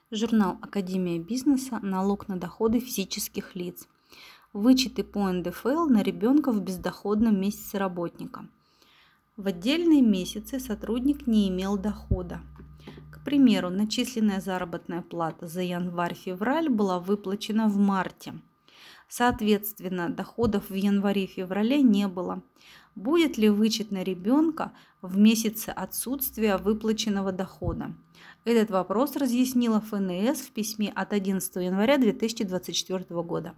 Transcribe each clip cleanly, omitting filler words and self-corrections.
Журнал Академия бизнеса. Налог на доходы физических лиц. Вычеты по НДФЛ на ребенка в бездоходном месяце работника. В отдельные месяцы сотрудник не имел дохода. К примеру, начисленная заработная плата за январь-февраль была выплачена в марте. Соответственно, доходов в январе-феврале не было. Будет ли вычет на ребенка в месяце отсутствия выплаченного дохода? Этот вопрос разъяснила ФНС в письме от 11 января 2024 года.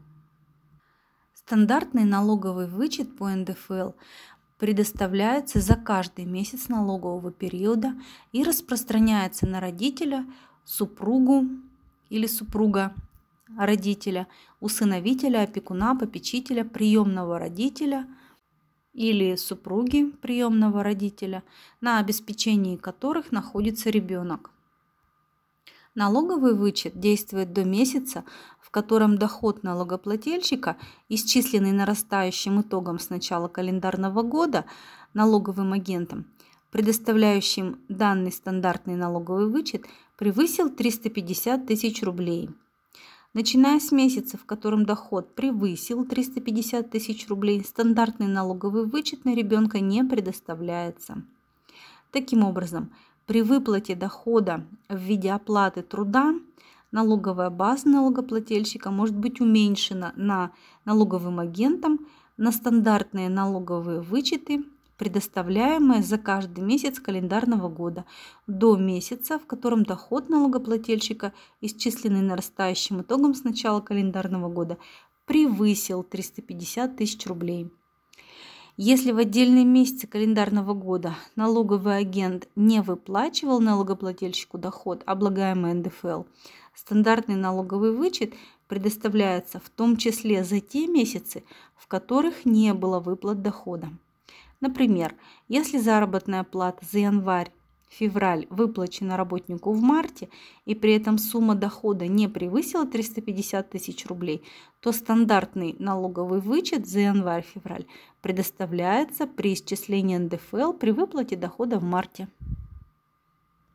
Стандартный налоговый вычет по НДФЛ предоставляется за каждый месяц налогового периода и распространяется на родителя, супругу или супруга родителя, усыновителя, опекуна, попечителя, приемного родителя или супруги приемного родителя, на обеспечении которых находится ребенок. Налоговый вычет действует до месяца, в котором доход налогоплательщика, исчисленный нарастающим итогом с начала календарного года налоговым агентом, предоставляющим данный стандартный налоговый вычет, превысил 350 тысяч рублей. Начиная с месяца, в котором доход превысил 350 тысяч рублей, стандартный налоговый вычет на ребенка не предоставляется. Таким образом, при выплате дохода в виде оплаты труда налоговая база налогоплательщика может быть уменьшена на налоговым агентом на стандартные налоговые вычеты, предоставляемые за каждый месяц календарного года, до месяца, в котором доход налогоплательщика, исчисленный нарастающим итогом с начала календарного года, превысил 350 тысяч рублей. Если в отдельные месяцы календарного года налоговый агент не выплачивал налогоплательщику доход, облагаемый НДФЛ, стандартный налоговый вычет предоставляется в том числе за те месяцы, в которых не было выплат дохода. Например, если заработная плата за январь-февраль выплачена работнику в марте и при этом сумма дохода не превысила 350 тысяч рублей, то стандартный налоговый вычет за январь-февраль предоставляется при исчислении НДФЛ при выплате дохода в марте.